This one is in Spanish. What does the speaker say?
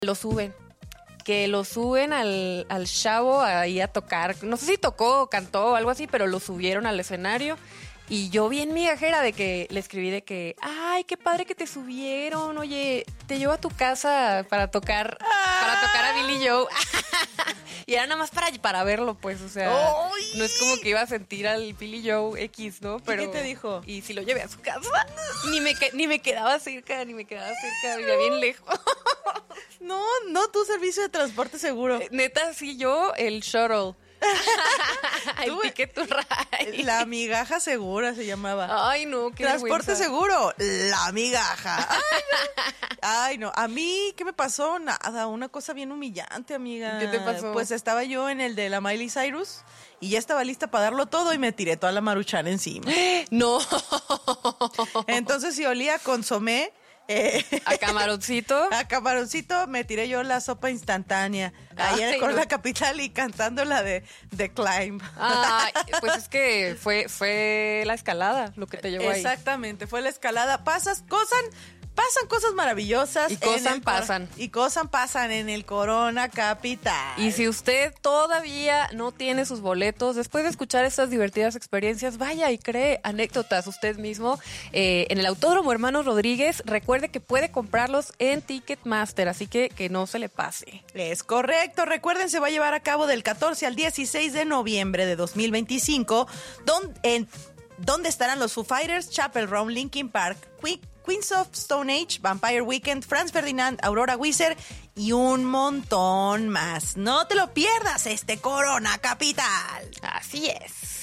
lo suben. Que lo suben al chavo ahí a tocar. No sé si tocó o cantó o algo así, pero lo subieron al escenario. Y yo bien migajera de que le escribí de que, ay, qué padre que te subieron. Oye, te llevo a tu casa para tocar a Billy Joe. Y era nada más para verlo, pues, o sea, ¡Ay! no es como que iba a sentir al Billy Joe X, ¿no? Pero, ¿Y qué te dijo? Y si lo llevé a su casa, ni me quedaba cerca, vivía bien lejos. No, tu servicio de transporte seguro. Neta, sí, yo, el shuttle. El ticket to ride. La migaja segura se llamaba. Ay, no, qué Transporte vergüenza. seguro, la migaja. Ay, no. A mí, ¿qué me pasó? Nada, una cosa bien humillante, amiga. ¿Qué te pasó? Pues estaba yo en el de la Miley Cyrus y ya estaba lista para darlo todo y me tiré toda la maruchan encima. No. Entonces, si olía a consomé, A camaroncito. a camaroncito, me tiré yo la sopa instantánea. Ayer Ay, con no. la capital y cantando la de The Climb. Ay, pues es que fue la escalada lo que te llevó ahí. Exactamente, fue la escalada. Pasan cosas maravillosas. Y cosas en el pasan. Y cosas pasan en el Corona Capital. Y si usted todavía no tiene sus boletos, después de escuchar estas divertidas experiencias, vaya y cree anécdotas usted mismo en el Autódromo Hermanos Rodríguez. Recuerde que puede comprarlos en Ticketmaster, así que no se le pase. Es correcto. Recuerden, se va a llevar a cabo del 14 al 16 de noviembre de 2025, donde estarán los Foo Fighters, Chapel Roan, Linkin Park, Queens of Stone Age, Vampire Weekend, Franz Ferdinand, Aurora Wizard y un montón más. No te lo pierdas, este Corona Capital. Así es.